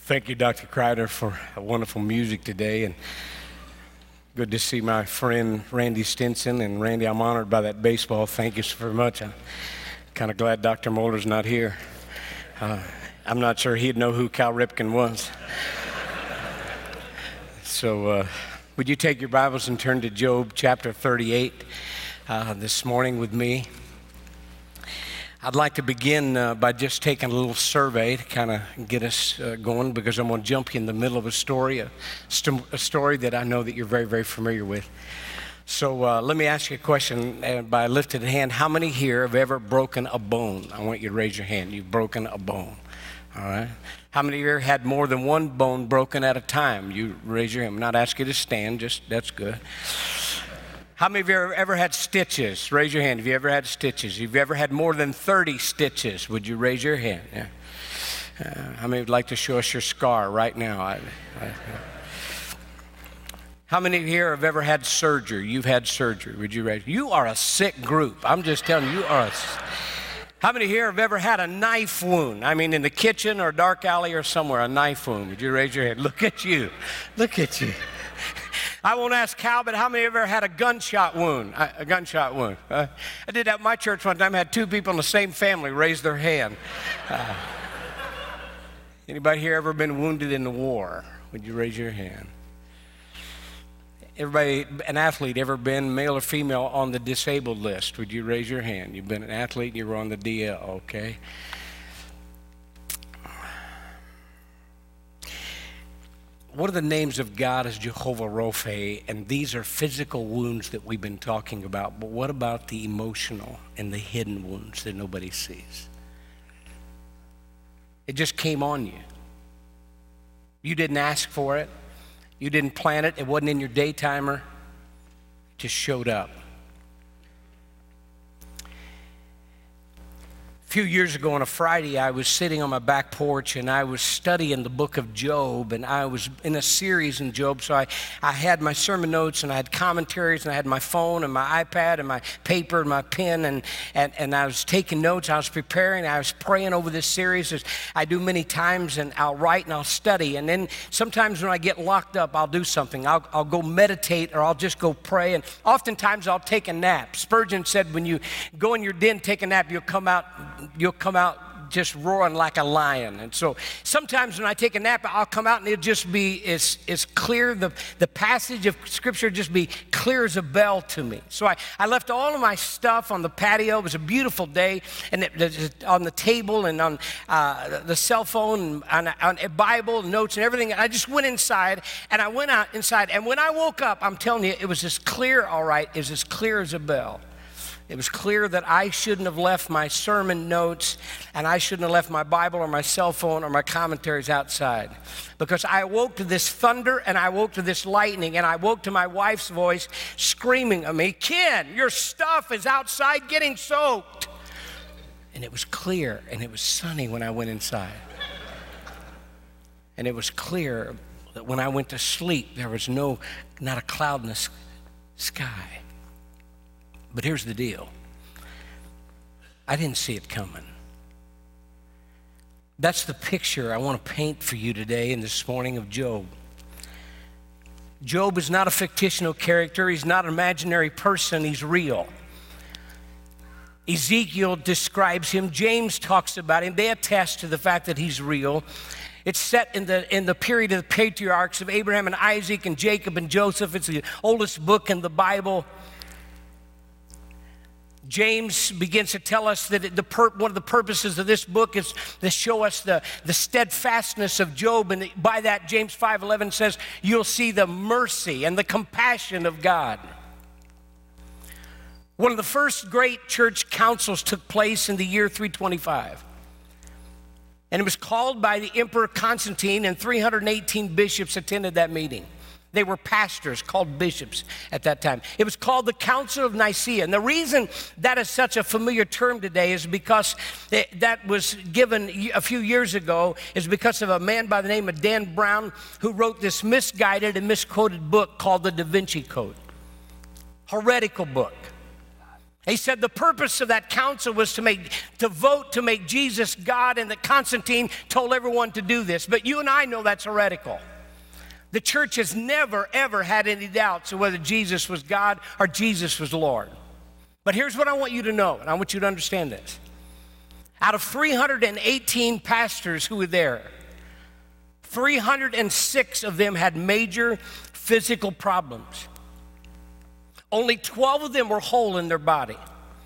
Thank you, Dr. Kreider, for wonderful music today, and good to see my friend Randy Stinson. And Randy, I'm honored by that baseball. Thank you so very much. I'm kind of glad Dr. Muller's not here. I'm not sure he'd know who Cal Ripken was. So would you take your Bibles and turn to Job chapter 38 this morning with me? I'd like to begin by just taking a little survey to kind of get us going, because I'm going to jump you in the middle of a story that I know that you're very, very familiar with. So let me ask you a question by lifted hand. How many here have ever broken a bone? I want you to raise your hand. You've broken a bone. All right. How many here had more than one bone broken at a time? You raise your hand. I'm not asking you to stand, just that's good. How many of you ever had stitches? Raise your hand. Have you ever had stitches? Have you ever had more than 30 stitches? Would you raise your hand? Yeah. How many would like to show us your scar right now? How many here have ever had surgery? You've had surgery. Would you raise? You are a sick group. I'm just telling you, you are. How many here have ever had a knife wound? I mean, in the kitchen or dark alley or somewhere, a knife wound. Would you raise your hand? Look at you. Look at you. I won't ask Cal, but how many ever had a gunshot wound? I did that at my church one time. I had two people in the same family raise their hand. Anybody here ever been wounded in the war? Would you raise your hand? Everybody, an athlete, ever been male or female on the disabled list? Would you raise your hand? You've been an athlete and you were on the DL, okay? One of the names of God is Jehovah Rophe, and these are physical wounds that we've been talking about. But what about the emotional and the hidden wounds that nobody sees? It just came on you. You didn't ask for it. You didn't plan it. It wasn't in your daytimer. It just showed up. A few years ago on a Friday, I was sitting on my back porch and I was studying the book of Job, and I was in a series in Job. So I had my sermon notes and I had commentaries and I had my phone and my iPad and my paper and my pen, and I was taking notes. I was preparing. I was praying over this series, as I do many times, and I'll write and I'll study. And then sometimes when I get locked up, I'll do something. I'll go meditate, or I'll just go pray, and oftentimes I'll take a nap. Spurgeon said, when you go in your den, take a nap, you'll come out just roaring like a lion. And so sometimes when I take a nap, I'll come out and it'll just be as clear, the passage of Scripture just be clear as a bell to me. So I left all of my stuff on the patio. It was a beautiful day, and on the table and on the cell phone and on a Bible, notes and everything. I just went inside, and I went out inside. And when I woke up, I'm telling you, it was as clear, all right, it was as clear as a bell. It was clear that I shouldn't have left my sermon notes, and I shouldn't have left my Bible or my cell phone or my commentaries outside, because I awoke to this thunder and I awoke to this lightning, and I woke to my wife's voice screaming at me, "Ken, your stuff is outside getting soaked." And it was clear, and it was sunny when I went inside. And it was clear that when I went to sleep, there was not a cloud in the sky. But here's the deal. I didn't see it coming. That's the picture I want to paint for you today and this morning of Job. Job is not a fictional character. He's not an imaginary person. He's real. Ezekiel describes him. James talks about him. They attest to the fact that he's real. It's set in the period of the patriarchs of Abraham and Isaac and Jacob and Joseph. It's the oldest book in the Bible. James begins to tell us that one of the purposes of this book is to show us the steadfastness of Job. And by that, James 5:11 says, you'll see the mercy and the compassion of God. One of the first great church councils took place in the year 325. And it was called by the Emperor Constantine, and 318 bishops attended that meeting. They were pastors called bishops at that time. It was called the Council of Nicaea. And the reason that is such a familiar term today is because that was given a few years ago, is because of a man by the name of Dan Brown, who wrote this misguided and misquoted book called the Da Vinci Code. Heretical book. He said the purpose of that council was to vote to make Jesus God, and that Constantine told everyone to do this. But you and I know that's heretical. The church has never, ever had any doubts of whether Jesus was God or Jesus was Lord. But here's what I want you to know, and I want you to understand this. Out of 318 pastors who were there, 306 of them had major physical problems. Only 12 of them were whole in their body.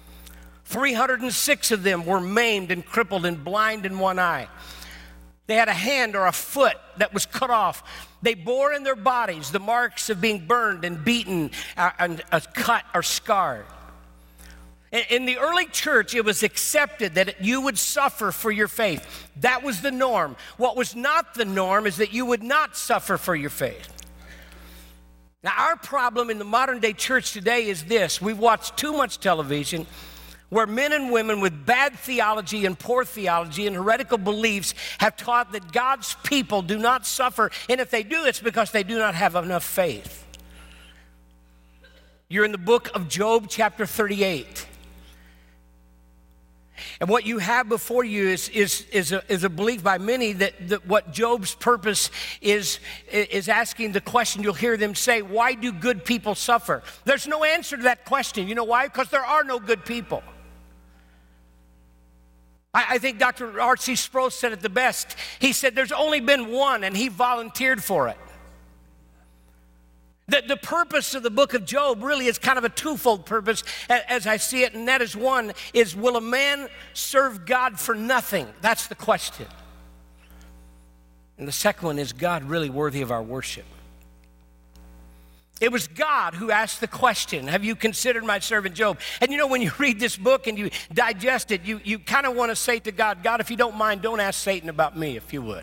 306 of them were maimed and crippled and blind in one eye. They had a hand or a foot that was cut off. They bore in their bodies the marks of being burned and beaten and cut or scarred. In the early church, it was accepted that you would suffer for your faith. That was the norm. What was not the norm is that you would not suffer for your faith. Now, our problem in the modern day church today is this. We've watched too much television where men and women with bad theology and poor theology and heretical beliefs have taught that God's people do not suffer, and if they do, it's because they do not have enough faith. You're in the book of Job, chapter 38. And what you have before you is a belief by many that what Job's purpose is asking the question. You'll hear them say, why do good people suffer? There's no answer to that question. You know why? Because there are no good people. I think Dr. R.C. Sproul said it the best. He said there's only been one, and he volunteered for it. The purpose of the book of Job really is kind of a twofold purpose as I see it, and that is one is, will a man serve God for nothing? That's the question. And the second one is, God really worthy of our worship? It was God who asked the question, have you considered my servant Job? And you know, when you read this book and you digest it, you kind of want to say to God, God, if you don't mind, don't ask Satan about me, if you would.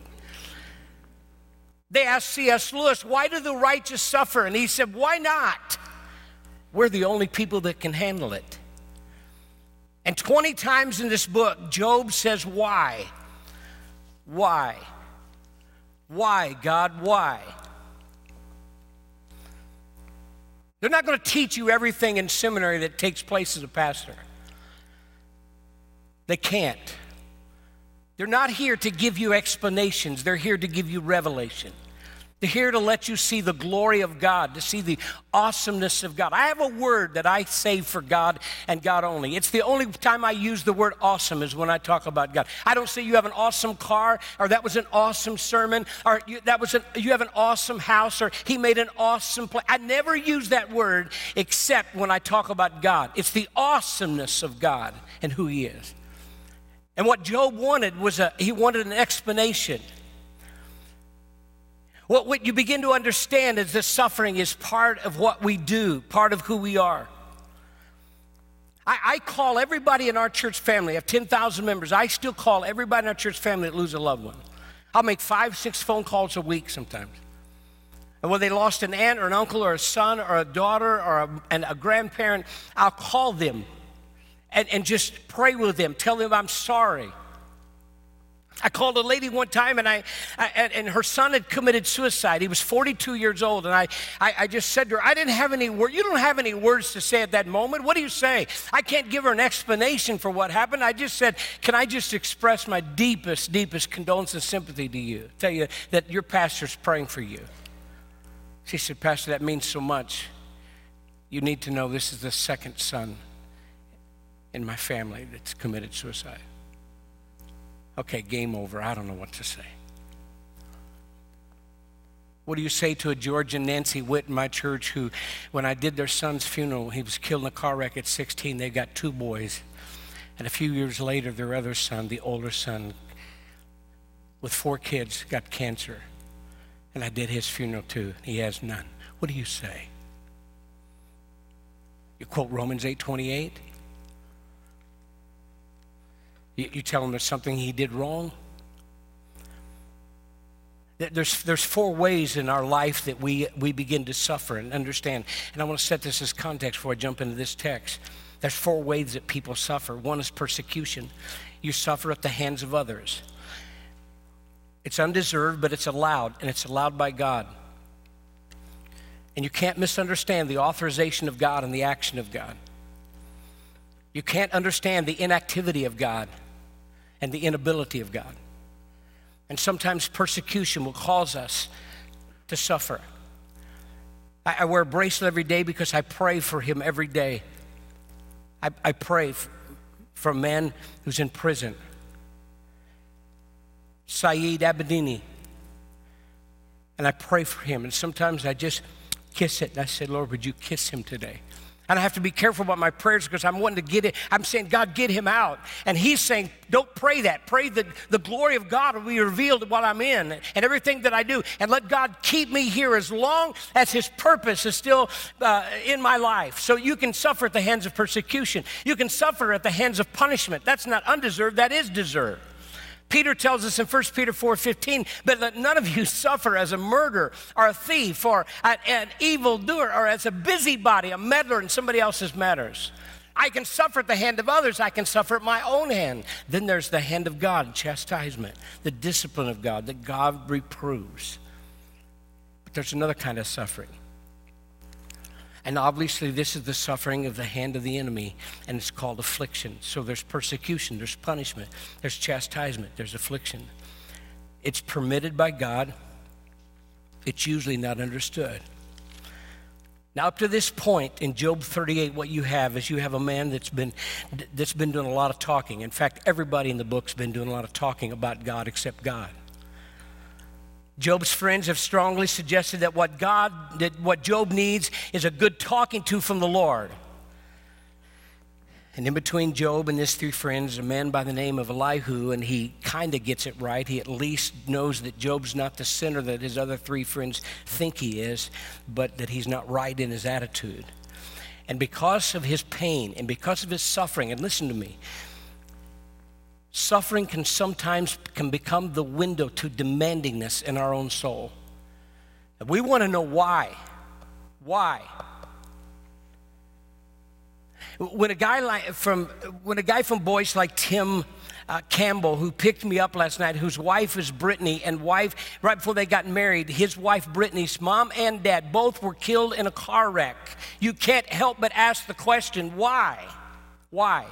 They asked C.S. Lewis, why do the righteous suffer? And he said, why not? We're the only people that can handle it. And 20 times in this book, Job says, why? Why? Why, God, why? They're not going to teach you everything in seminary that takes place as a pastor. They can't. They're not here to give you explanations. They're here to give you revelation. They're here to let you see the glory of God, to see the awesomeness of God. I have a word that I say for God and God only. It's the only time I use the word awesome is when I talk about God. I don't say you have an awesome car, or that was an awesome sermon, or you have an awesome house, or he made an awesome place. I never use that word except when I talk about God. It's the awesomeness of God and who he is. And what Job wanted was he wanted an explanation. What you begin to understand is this suffering is part of what we do, part of who we are. I call everybody in our church family, I have 10,000 members, I still call everybody in our church family that loses a loved one. I'll make 5-6 phone calls a week sometimes. And when they lost an aunt or an uncle or a son or a daughter or a grandparent, I'll call them and just pray with them, tell them I'm sorry. I called a lady one time, and her son had committed suicide. He was 42 years old, and I just said to her, I didn't have any words. You don't have any words to say at that moment. What do you say? I can't give her an explanation for what happened. I just said, can I just express my deepest, deepest condolence and sympathy to you? Tell you that your pastor's praying for you. She said, Pastor, that means so much. You need to know this is the second son in my family that's committed suicide. Okay, game over. I don't know what to say. What do you say to a George and Nancy Witt in my church who, when I did their son's funeral, he was killed in a car wreck at 16. They got 2 boys. And a few years later, their other son, the older son, with 4 kids, got cancer. And I did his funeral too. He has none. What do you say? You quote Romans 8:28? You tell him there's something he did wrong? There's 4 ways in our life that we begin to suffer and understand. And I want to set this as context before I jump into this text. There's 4 ways that people suffer. One is persecution. You suffer at the hands of others. It's undeserved, but it's allowed, and it's allowed by God. And you can't misunderstand the authorization of God and the action of God. You can't understand the inactivity of God and the inability of God. And sometimes persecution will cause us to suffer. I wear a bracelet every day because I pray for him every day. I pray for a man who's in prison, Saeed Abedini. And I pray for him. And sometimes I just kiss it. And I say, Lord, would you kiss him today? And I have to be careful about my prayers because I'm wanting to get it. I'm saying, God, get him out. And he's saying, don't pray that. Pray that the glory of God will be revealed while I'm in and everything that I do. And let God keep me here as long as his purpose is still in my life. So you can suffer at the hands of persecution. You can suffer at the hands of punishment. That's not undeserved. That is deserved. Peter tells us in 1 Peter 4:15, but let none of you suffer as a murderer or a thief or an evildoer or as a busybody, a meddler in somebody else's matters. I can suffer at the hand of others. I can suffer at my own hand. Then there's the hand of God, chastisement, the discipline of God that God reproves. But there's another kind of suffering. And obviously this is the suffering of the hand of the enemy, and it's called affliction. So there's persecution, there's punishment, there's chastisement, there's affliction. It's permitted by God. It's usually not understood. Now up to this point in Job 38, what you have is you have a man that's been doing a lot of talking. In fact, everybody in the book's been doing a lot of talking about God except God. Job's friends have strongly suggested that what Job needs is a good talking to from the Lord. And in between Job and his three friends, a man by the name of Elihu, and he kind of gets it right. He at least knows that Job's not the sinner that his other three friends think he is, but that he's not right in his attitude. And because of his pain and because of his suffering, and listen to me, suffering can sometimes become the window to demandingness in our own soul. And we want to know why. Why? When a guy from Boise like Tim Campbell, who picked me up last night, whose wife is Brittany, and right before they got married, his wife Brittany's mom and dad both were killed in a car wreck. You can't help but ask the question, why? Why?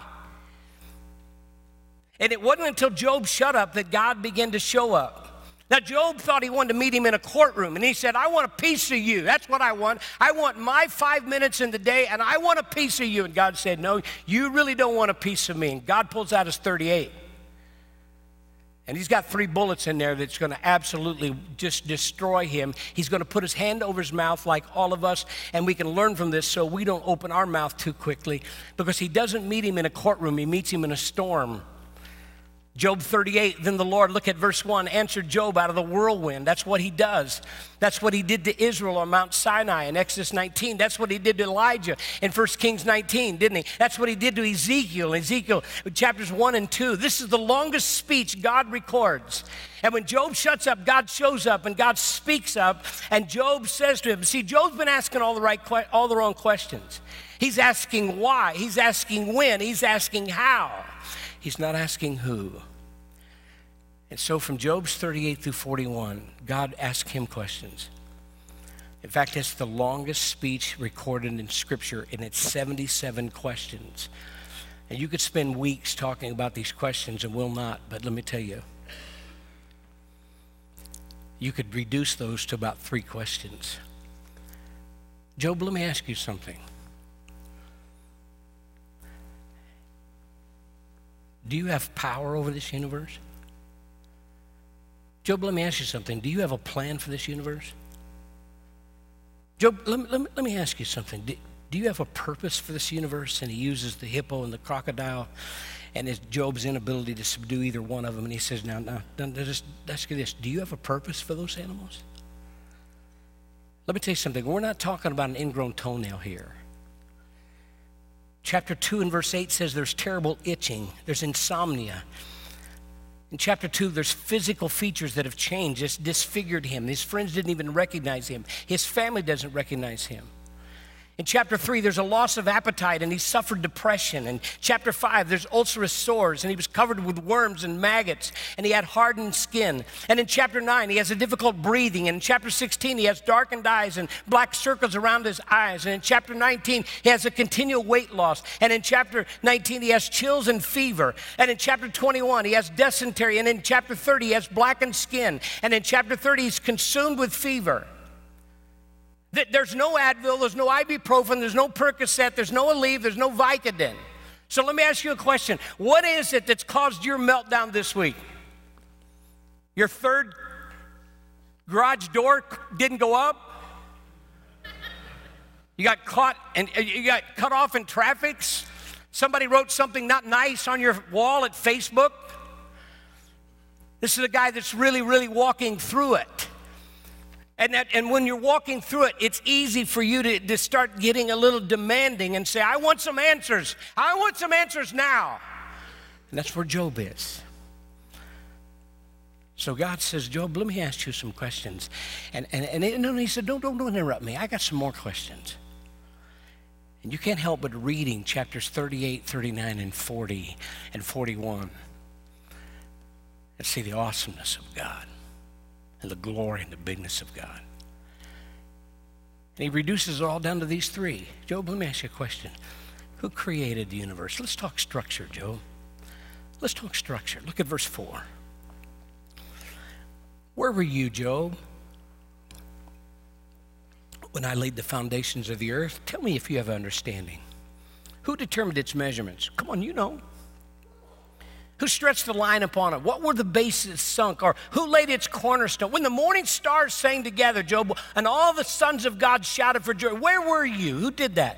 And it wasn't until Job shut up that God began to show up. Now, Job thought he wanted to meet him in a courtroom, and he said, I want a piece of you. That's what I want. I want my 5 minutes in the day, and I want a piece of you. And God said, no, you really don't want a piece of me. And God pulls out his 38. And he's got 3 bullets in there that's going to absolutely just destroy him. He's going to put his hand over his mouth like all of us, and we can learn from this so we don't open our mouth too quickly, because he doesn't meet him in a courtroom. He meets him in a storm. Job 38, then the Lord, look at verse 1, answered Job out of the whirlwind. That's what he does. That's what he did to Israel on Mount Sinai in Exodus 19. That's what he did to Elijah in 1 Kings 19, didn't he? That's what he did to Ezekiel chapters 1 and 2. This is the longest speech God records. And when Job shuts up, God shows up and God speaks up, and Job says to him, see, Job's been asking all the wrong questions. He's asking why, he's asking when, he's asking how. He's not asking who. And so from Job's 38 through 41, God asked him questions. In fact, it's the longest speech recorded in Scripture, and it's 77 questions. And you could spend weeks talking about these questions, and we'll not, but let me tell you, you could reduce those to about 3 questions. Job, let me ask you something. Do you have power over this universe? Job, let me ask you something. Do you have a plan for this universe? Job, let me ask you something. Do you have a purpose for this universe? And he uses the hippo and the crocodile and it's Job's inability to subdue either one of them. And he says, now, just ask you this. Do you have a purpose for those animals? Let me tell you something. We're not talking about an ingrown toenail here. Chapter 2 and verse 8 says there's terrible itching. There's insomnia. In chapter 2, there's physical features that have changed. It's disfigured him. His friends didn't even recognize him. His family doesn't recognize him. In chapter 3, there's a loss of appetite, and he suffered depression. In chapter 5, there's ulcerous sores, and he was covered with worms and maggots, and he had hardened skin. And in chapter 9, he has a difficult breathing. And in chapter 16, he has darkened eyes and black circles around his eyes. And in chapter 19, he has a continual weight loss. And in chapter 19, he has chills and fever. And in chapter 21, he has dysentery. And in chapter 30, he has blackened skin. And in chapter 30, he's consumed with fever. There's no Advil, there's no ibuprofen, there's no Percocet, there's no Aleve, there's no Vicodin. So let me ask you a question. What is it that's caused your meltdown this week? Your third garage door didn't go up? You got caught and you got cut off in traffic? Somebody wrote something not nice on your wall at Facebook? This is a guy that's really walking through it. And when you're walking through it, it's easy for you to start getting a little demanding and say, I want some answers. I want some answers now. And that's where Job is. So God says, Job, let me ask you some questions. And he said, don't interrupt me. I got some more questions. And you can't help but reading chapters 38, 39, and 40 and 41 and see the awesomeness of God and the glory and the bigness of God. And he reduces it all down to these three. Job, let me ask you a question. Who created the universe? Let's talk structure, Job. Let's talk structure. Look at verse 4. Where were you, Job, when I laid the foundations of the earth? Tell me if you have understanding. Who determined its measurements? Come on, you know. Who stretched the line upon it? What were the bases sunk? Or who laid its cornerstone? When the morning stars sang together, Job, and all the sons of God shouted for joy, where were you? Who did that?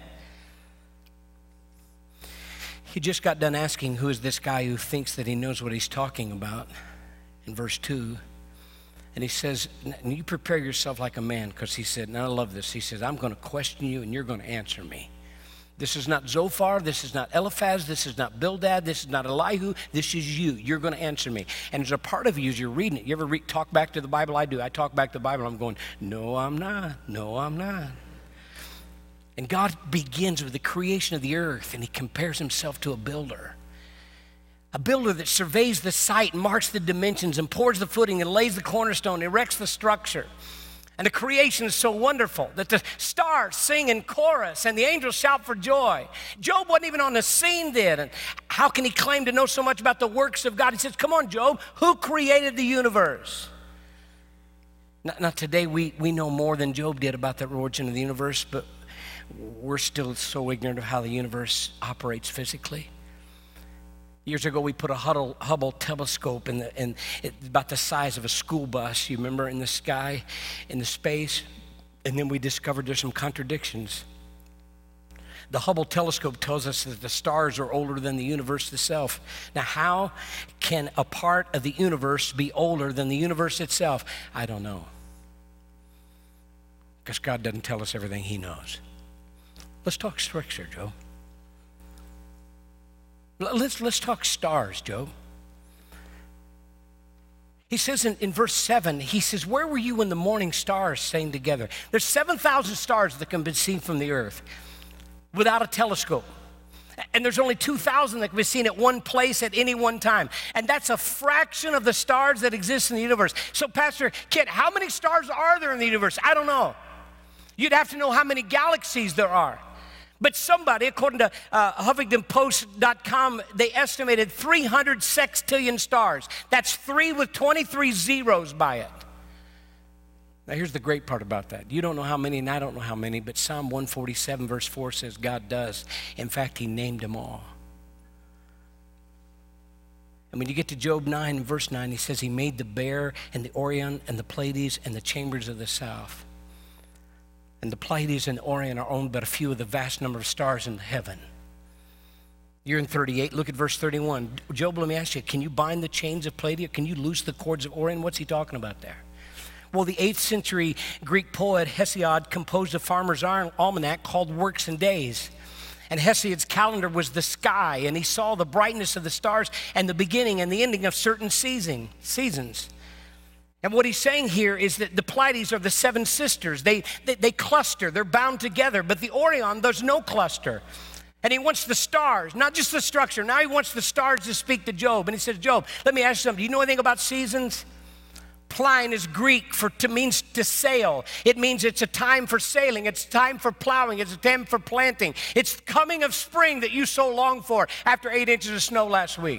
He just got done asking, who is this guy who thinks that he knows what he's talking about? In verse 2. And he says, you prepare yourself like a man, because he said, and I love this, he says, I'm going to question you and you're going to answer me. This is not Zophar, this is not Eliphaz, this is not Bildad, this is not Elihu, this is you. You're going to answer me. And there's a part of you as you're reading it. You ever talk back to the Bible? I do. I talk back to the Bible, I'm going, no, I'm not. No, I'm not. And God begins with the creation of the earth, and he compares himself to a builder. A builder that surveys the site, marks the dimensions, and pours the footing, and lays the cornerstone, erects the structure. And the creation is so wonderful that the stars sing in chorus and the angels shout for joy. Job wasn't even on the scene then. And how can he claim to know so much about the works of God? He says, come on, Job, who created the universe? Now today we know more than Job did about the origin of the universe, but we're still so ignorant of how the universe operates physically. Years ago, we put a Hubble telescope in about the size of a school bus, you remember, in the sky, in the space, and then we discovered there's some contradictions. The Hubble telescope tells us that the stars are older than the universe itself. Now, how can a part of the universe be older than the universe itself? I don't know. Because God doesn't tell us everything he knows. Let's talk structure, Joe. Let's talk stars, Job. He says in verse 7, he says, where were you when the morning stars sang together? There's 7,000 stars that can be seen from the earth without a telescope. And there's only 2,000 that can be seen at one place at any one time. And that's a fraction of the stars that exist in the universe. So, Pastor Kit, how many stars are there in the universe? I don't know. You'd have to know how many galaxies there are. But somebody, according to HuffingtonPost.com, they estimated 300 sextillion stars. That's 3 with 23 zeros by it. Now, here's the great part about that. You don't know how many, and I don't know how many, but Psalm 147, verse 4 says God does. In fact, he named them all. And when you get to Job 9, verse 9, he says he made the Bear and the Orion and the Pleiades and the chambers of the south. And the Pleiades and Orion are owned by a few of the vast number of stars in heaven. You're in 38. Look at verse 31. Job, let me ask you, can you bind the chains of Pleiades? Can you loose the cords of Orion? What's he talking about there? Well, the 8th century Greek poet Hesiod composed a farmer's almanac called Works and Days. And Hesiod's calendar was the sky, and he saw the brightness of the stars and the beginning and the ending of certain seasons. And what he's saying here is that the Pleiades are the seven sisters. They cluster, they're bound together. But the Orion, there's no cluster. And he wants the stars, not just the structure. Now he wants the stars to speak to Job. And he says, Job, let me ask you something. Do you know anything about seasons? Plein is Greek means to sail. It means it's a time for sailing. It's time for plowing. It's a time for planting. It's coming of spring that you so long for after 8 inches of snow last week.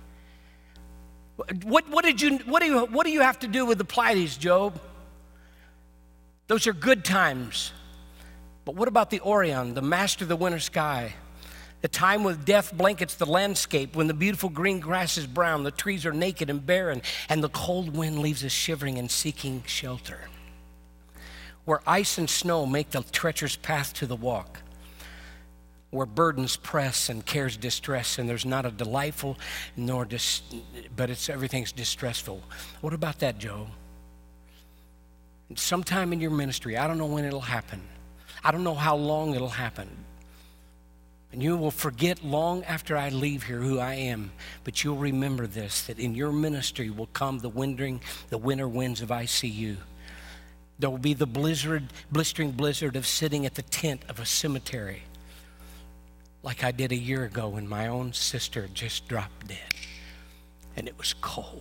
What do you have to do with the Pleiades, Job? Those are good times. But what about the Orion, the master of the winter sky? The time when death blankets the landscape, when the beautiful green grass is brown, the trees are naked and barren, and the cold wind leaves us shivering and seeking shelter. Where ice and snow make the treacherous path to the walk. Where burdens press and cares distress, and there's not a delightful but everything's distressful. What about that, Job? Sometime in your ministry, I don't know when it'll happen. I don't know how long it'll happen. And you will forget long after I leave here who I am, but you'll remember this, that in your ministry will come the winter winds of ICU. There will be the blistering blizzard of sitting at the tent of a cemetery, like I did a year ago when my own sister just dropped dead. And it was cold.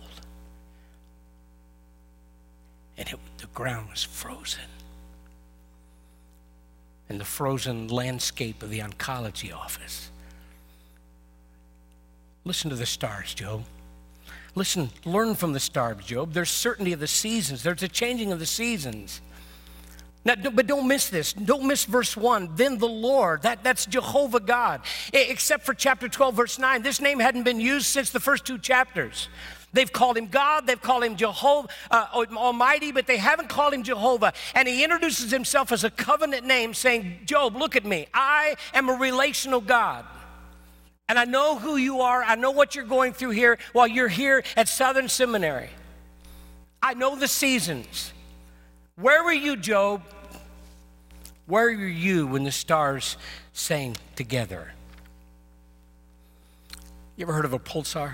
And the ground was frozen. And the frozen landscape of the oncology office. Listen to the stars, Job. Listen, learn from the stars, Job. There's certainty of the seasons. There's a changing of the seasons. Now, but don't miss this. Don't miss verse 1. Then the Lord, that's Jehovah God. Except for chapter 12, verse 9. This name hadn't been used since the first 2 chapters. They've called him God, they've called him Jehovah, Almighty, but they haven't called him Jehovah. And he introduces himself as a covenant name saying, Job, look at me. I am a relational God. And I know who you are. I know what you're going through here while you're here at Southern Seminary. I know the seasons. Where were you, Job? Where were you when the stars sang together? You ever heard of a pulsar?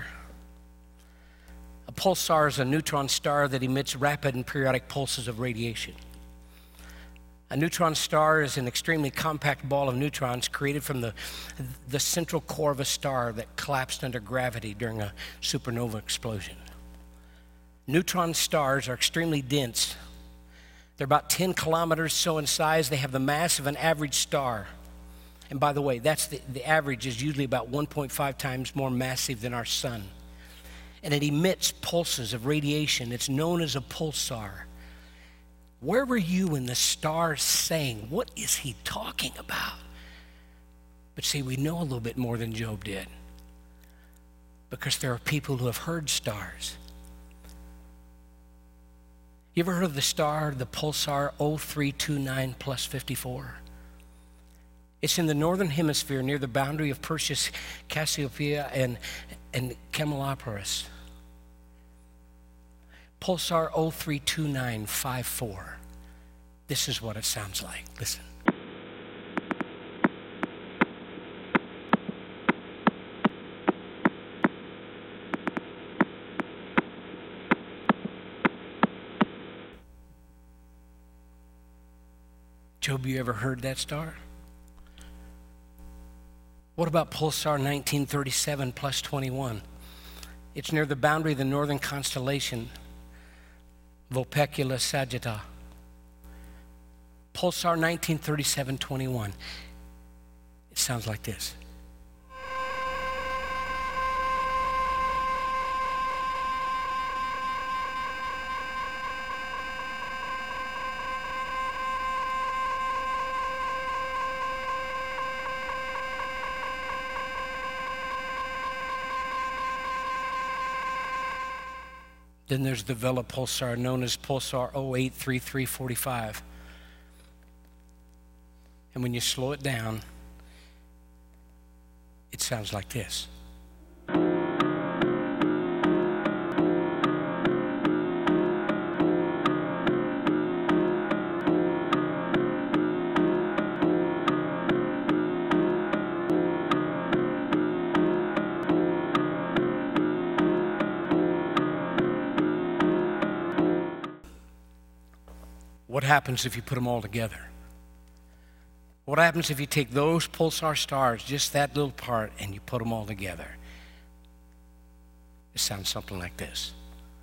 A pulsar is a neutron star that emits rapid and periodic pulses of radiation. A neutron star is an extremely compact ball of neutrons created from the central core of a star that collapsed under gravity during a supernova explosion. Neutron stars are extremely dense. They're about 10 kilometers so in size. They have the mass of an average star. And by the way, that's the average is usually about 1.5 times more massive than our sun. And it emits pulses of radiation. It's known as a pulsar. Where were you when the stars sang? What is he talking about? But see, we know a little bit more than Job did, because there are people who have heard stars. You ever heard of the star, the pulsar 0329 plus 54? It's in the northern hemisphere near the boundary of Perseus, Cassiopeia, and Cameloparus. Pulsar 032954. This is what it sounds like. Listen. Job, you ever heard that star? What about Pulsar 1937 plus 21? It's near the boundary of the northern constellation, Vulpecula Sagitta. Pulsar 1937-21. It sounds like this. Then there's the Vela pulsar, known as Pulsar 083345. And when you slow it down, it sounds like this. What happens if you put them all together? What happens if you take those pulsar stars, just that little part, and you put them all together? It sounds something like this.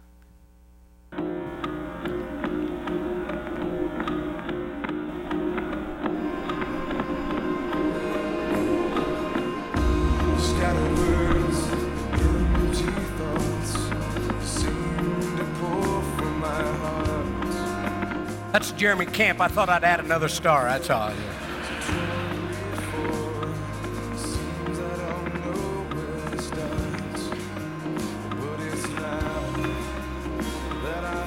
Scattered words, empty thoughts seem to pour from my heart. That's Jeremy Camp. I thought I'd add another star, that's all. Seems I don't know where it starts, but it's now that I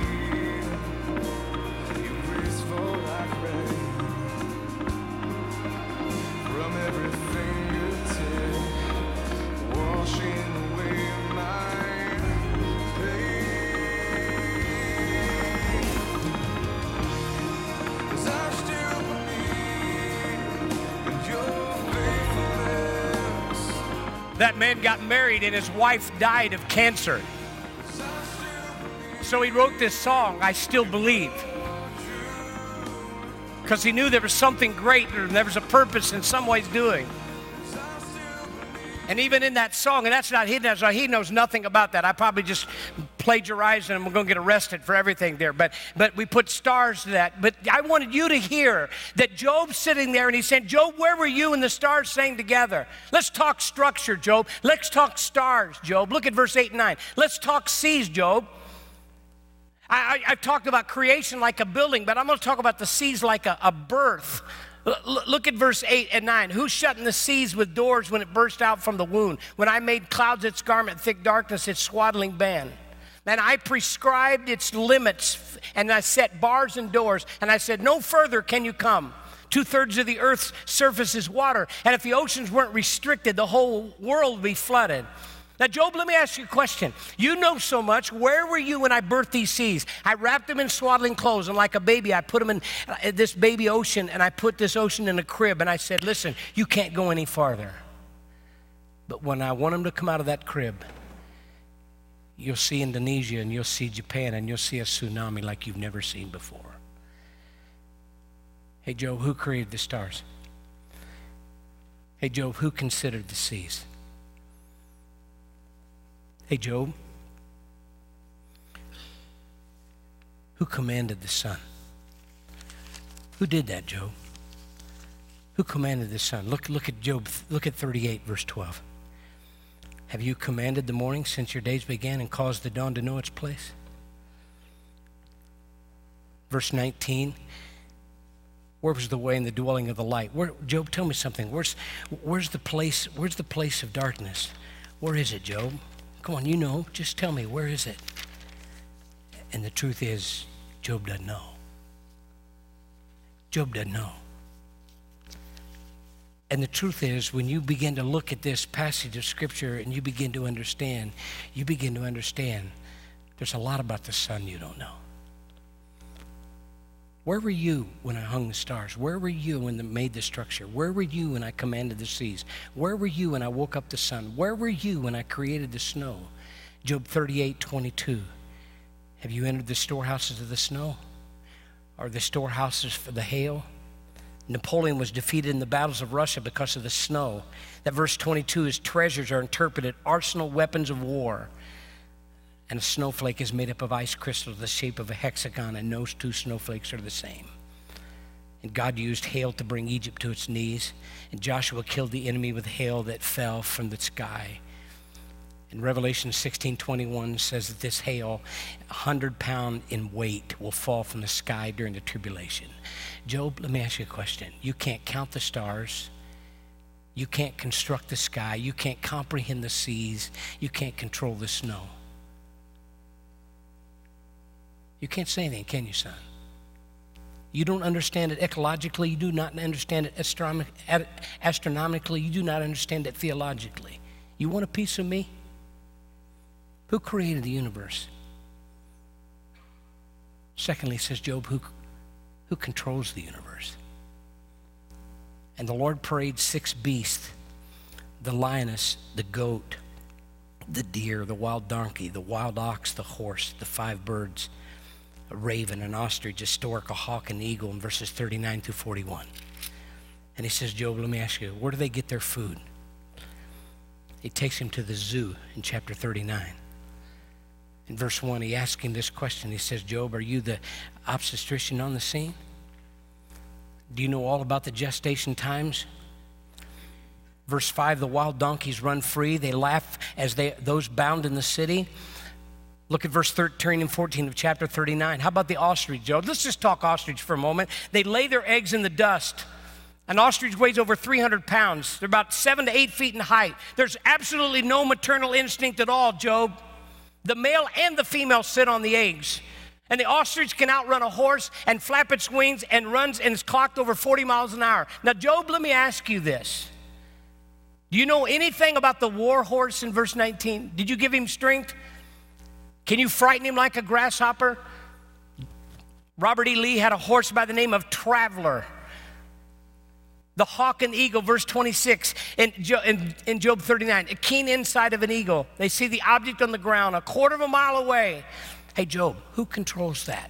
feel you graceful like rain from every fingertip, washing away my pain. 'Cause I still believe in your faithfulness. That man got married and his wife died of cancer. So he wrote this song, I Still Believe. Because he knew there was something greater and there was a purpose in some ways doing. And even in that song, and that's not hidden, that's why he knows nothing about that. I probably just plagiarized and I'm going to get arrested for everything there. But we put stars to that. But I wanted you to hear that Job's sitting there and he said, Job, where were you when the stars sang together? Let's talk structure, Job. Let's talk stars, Job. Look at verse 8 and 9. Let's talk seas, Job. I've talked about creation like a building, but I'm going to talk about the seas like a birth. Look at verse 8 and 9. Who shut in the seas with doors when it burst out from the wound? When I made clouds its garment, thick darkness its swaddling band. And I prescribed its limits, and I set bars and doors, and I said, no further can you come. 2/3 of the earth's surface is water, and if the oceans weren't restricted, the whole world would be flooded. Now, Job, let me ask you a question. You know so much. Where were you when I birthed these seas? I wrapped them in swaddling clothes, and like a baby, I put them in this baby ocean, and I put this ocean in a crib, and I said, listen, you can't go any farther. But when I want them to come out of that crib, you'll see Indonesia, and you'll see Japan, and you'll see a tsunami like you've never seen before. Hey, Job, who created the stars? Hey, Job, who considered the seas? Hey, Job, who commanded the sun? Who did that, Job? Who commanded the sun? Look at Job, look at 38, verse 12. Have you commanded the morning since your days began and caused the dawn to know its place? Verse 19, where was the way in the dwelling of the light? Job, tell me something. Where's the place of darkness? Where is it, Job? Come on, you know, just tell me, where is it? And the truth is, Job doesn't know. Job doesn't know. And the truth is, when you begin to look at this passage of Scripture and you begin to understand there's a lot about the sun you don't know. Where were you when I hung the stars? Where were you when I made the structure? Where were you when I commanded the seas? Where were you when I woke up the sun? Where were you when I created the snow? Job 38:22. Have you entered the storehouses of the snow? Or the storehouses for the hail? Napoleon was defeated in the battles of Russia because of the snow. That verse 22 is treasures are interpreted arsenal weapons of war. And a snowflake is made up of ice crystals the shape of a hexagon, and no two snowflakes are the same. And God used hail to bring Egypt to its knees, and Joshua killed the enemy with hail that fell from the sky. And Revelation 16:21 says that this hail, 100 pounds in weight, will fall from the sky during the tribulation. Job, let me ask you a question. You can't count the stars. You can't construct the sky. You can't comprehend the seas. You can't control the snow. You can't say anything, can you, son? You don't understand it ecologically. You do not understand it astronomically. You do not understand it theologically. You want a piece of me? Who created the universe? Secondly, says Job, who controls the universe? And the Lord parades 6 beasts, the lioness, the goat, the deer, the wild donkey, the wild ox, the horse, the 5 birds, a raven, an ostrich, a stork, a hawk, an eagle in verses 39 through 41. And he says, Job, let me ask you, where do they get their food? He takes him to the zoo in chapter 39. In verse 1, he asks him this question. He says, Job, are you the obstetrician on the scene? Do you know all about the gestation times? Verse 5, the wild donkeys run free. They laugh as those bound in the city. Look at verse 13 and 14 of chapter 39. How about the ostrich, Job? Let's just talk ostrich for a moment. They lay their eggs in the dust. An ostrich weighs over 300 pounds. They're about 7 to 8 feet in height. There's absolutely no maternal instinct at all, Job. The male and the female sit on the eggs. And the ostrich can outrun a horse and flap its wings and runs and is clocked over 40 miles an hour. Now, Job, let me ask you this. Do you know anything about the war horse in verse 19? Did you give him strength? Can you frighten him like a grasshopper? Robert E. Lee had a horse by the name of Traveler. The hawk and eagle, verse 26 in Job 39, a keen insight of an eagle. They see the object on the ground a quarter of a mile away. Hey, Job, who controls that?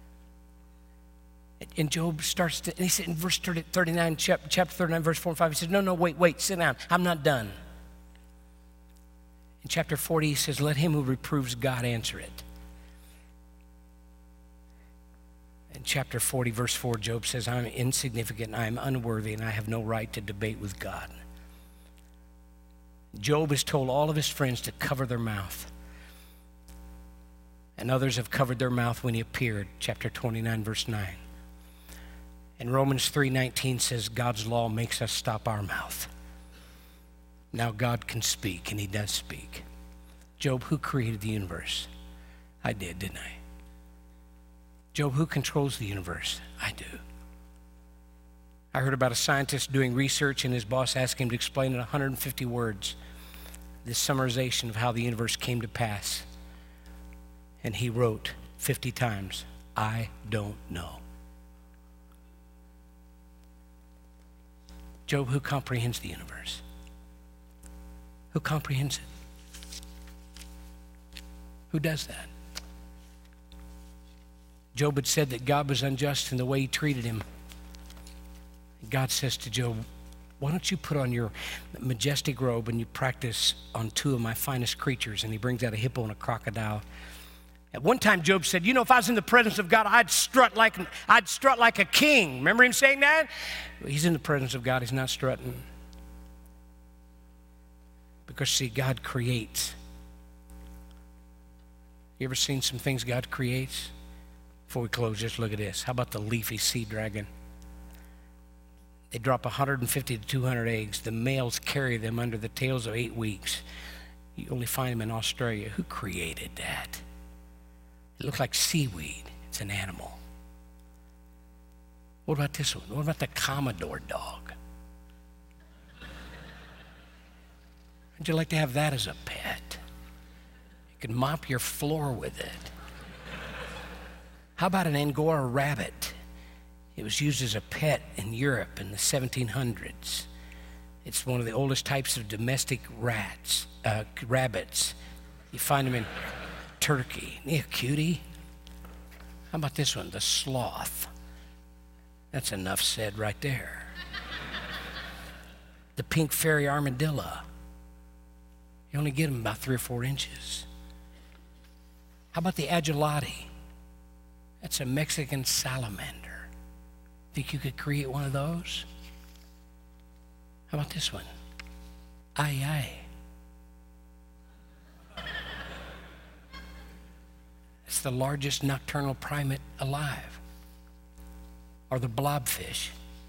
And Job starts to, and he said in verse 39, chapter 39, verse 4 and 5, he says, no, wait, sit down. I'm not done. In chapter 40, he says, let him who reproves God answer it. In chapter 40, verse 4, Job says, I'm insignificant, I am unworthy, and I have no right to debate with God. Job has told all of his friends to cover their mouth. And others have covered their mouth when he appeared, chapter 29, verse 9. And Romans 3:19 says, God's law makes us stop our mouth. Now God can speak, and he does speak. Job, who created the universe? I did, didn't I? Job, who controls the universe? I do. I heard about a scientist doing research, and his boss asked him to explain in 150 words this summarization of how the universe came to pass. And he wrote 50 times, I don't know. Job, who comprehends the universe? Who comprehends it? Who does that? Job had said that God was unjust in the way he treated him. God says to Job, why don't you put on your majestic robe and you practice on two of my finest creatures? And he brings out a hippo and a crocodile. At one time, Job said, you know, if I was in the presence of God, I'd strut like a king. Remember him saying that? He's in the presence of God. He's not strutting. Because, see, God creates. You ever seen some things God creates? Before we close, just look at this. How about the leafy sea dragon? They drop 150 to 200 eggs. The males carry them under the tails of 8 weeks. You only find them in Australia. Who created that? It looks like seaweed. It's an animal. What about this one? What about the Commodore dog? Would you like to have that as a pet? You can mop your floor with it. How about an Angora rabbit? It was used as a pet in Europe in the 1700s. It's one of the oldest types of domestic rabbits. You find them in Turkey. Isn't he a cutie? How about this one, the sloth? That's enough said right there. The pink fairy armadillo. You only get them about 3 or 4 inches. How about the agilati? That's a Mexican salamander. Think you could create one of those? How about this one? Ai. It's the largest nocturnal primate alive. Or the blobfish.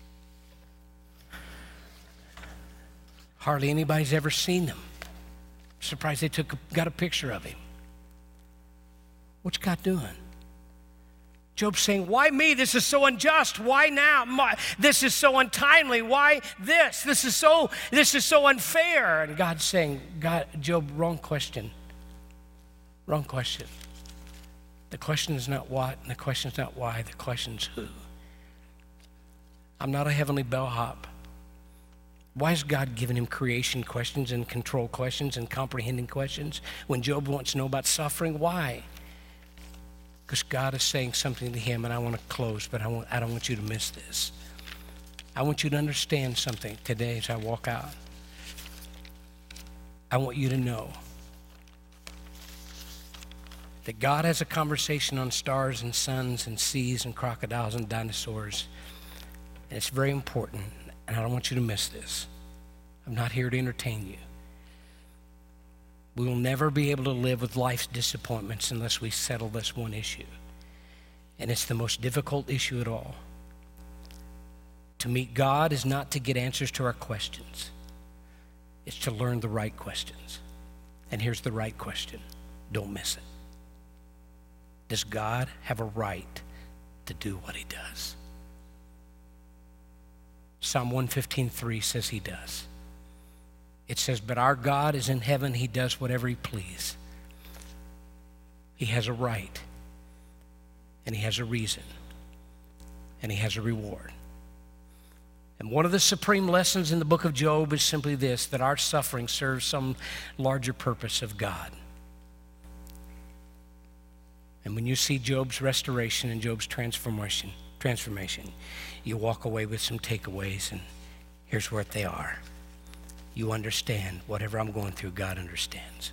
Hardly anybody's ever seen them. Surprised they got a picture of him. What's God doing? Job's saying, why me? This is so unjust. Why now? This is so untimely. Why this? This is so unfair. And God's saying, Job, wrong question. Wrong question. The question is not what, and the question is not why. The question is who. I'm not a heavenly bellhop. Why has God given him creation questions and control questions and comprehending questions when Job wants to know about suffering? Why? Because God is saying something to him, and I want to close, but I don't want you to miss this. I want you to understand something today as I walk out. I want you to know that God has a conversation on stars and suns and seas and crocodiles and dinosaurs. And it's very important, and I don't want you to miss this. I'm not here to entertain you. We will never be able to live with life's disappointments unless we settle this one issue. And it's the most difficult issue at all. To meet God is not to get answers to our questions. It's to learn the right questions. And here's the right question. Don't miss it. Does God have a right to do what he does? Psalm 115:3 says he does. It says, but our God is in heaven. He does whatever he pleases. He has a right, and he has a reason, and he has a reward. And one of the supreme lessons in the book of Job is simply this, that our suffering serves some larger purpose of God. And when you see Job's restoration and Job's transformation, you walk away with some takeaways, and here's what they are. You understand whatever I'm going through, God understands.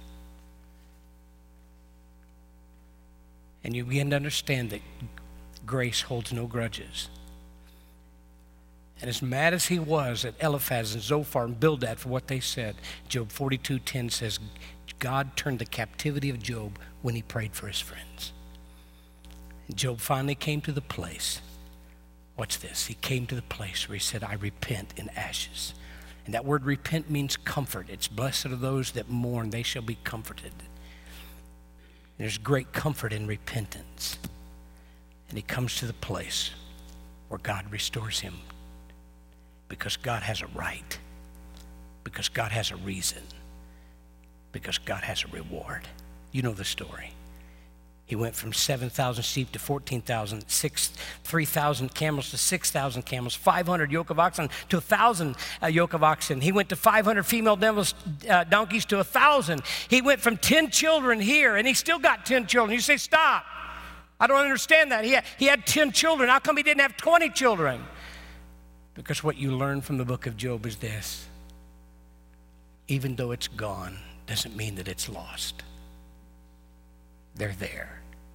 And you begin to understand that grace holds no grudges. And as mad as he was at Eliphaz and Zophar and Bildad for what they said, Job 42:10 says, God turned the captivity of Job when he prayed for his friends. And Job finally came to the place, watch this, he came to the place where he said, I repent in ashes. And that word repent means comfort. It's blessed are those that mourn, they shall be comforted. There's great comfort in repentance. And he comes to the place where God restores him because God has a right, because God has a reason, because God has a reward. You know the story. He went from 7,000 sheep to 14,000, 3,000 camels to 6,000 camels, 500 yoke of oxen to 1,000 yoke of oxen. He went to 500 female donkeys to 1,000. He went from 10 children here, and he still got 10 children. You say, stop. I don't understand that. He had 10 children. How come he didn't have 20 children? Because what you learn from the book of Job is this. Even though it's gone, doesn't mean that it's lost. They're there.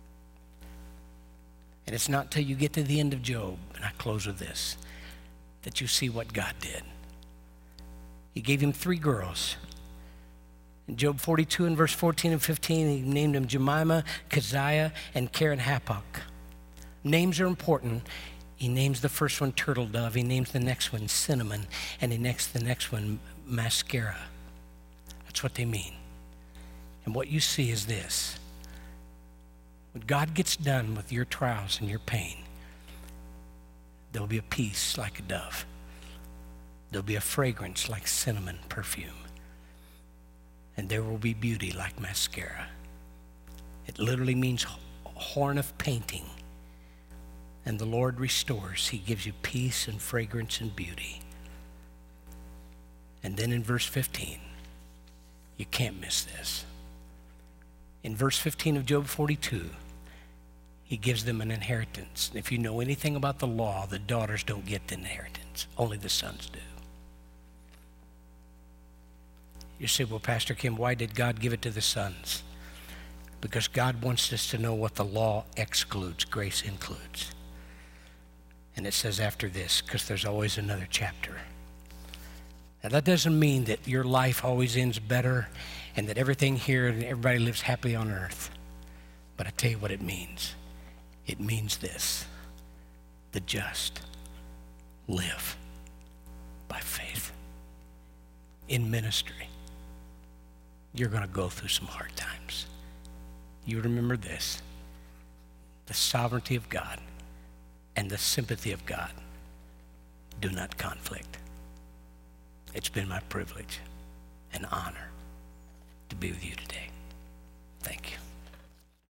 And it's not till you get to the end of Job, and I close with this, that you see what God did. He gave him 3 girls. In Job 42 and verse 14 and 15, he named them Jemimah, Keziah, and Karen Happuch. Names are important. He names the first one Turtle Dove. He names the next one Cinnamon. And he names the next one Mascara. That's what they mean. And what you see is this. When God gets done with your trials and your pain, there'll be a peace like a dove. There'll be a fragrance like cinnamon perfume. And there will be beauty like mascara. It literally means horn of painting. And the Lord restores. He gives you peace and fragrance and beauty. And then in verse 15, you can't miss this. In verse 15 of Job 42, he gives them an inheritance. If you know anything about the law, the daughters don't get the inheritance. Only the sons do. You say, well, Pastor Kim, why did God give it to the sons? Because God wants us to know what the law excludes, grace includes. And it says after this, because there's always another chapter. Now, that doesn't mean that your life always ends better and that everything here and everybody lives happily on earth. But I tell you what it means. It means this. The just live by faith. In ministry, you're going to go through some hard times. You remember this. The sovereignty of God and the sympathy of God do not conflict. It's been my privilege and honor to be with you today.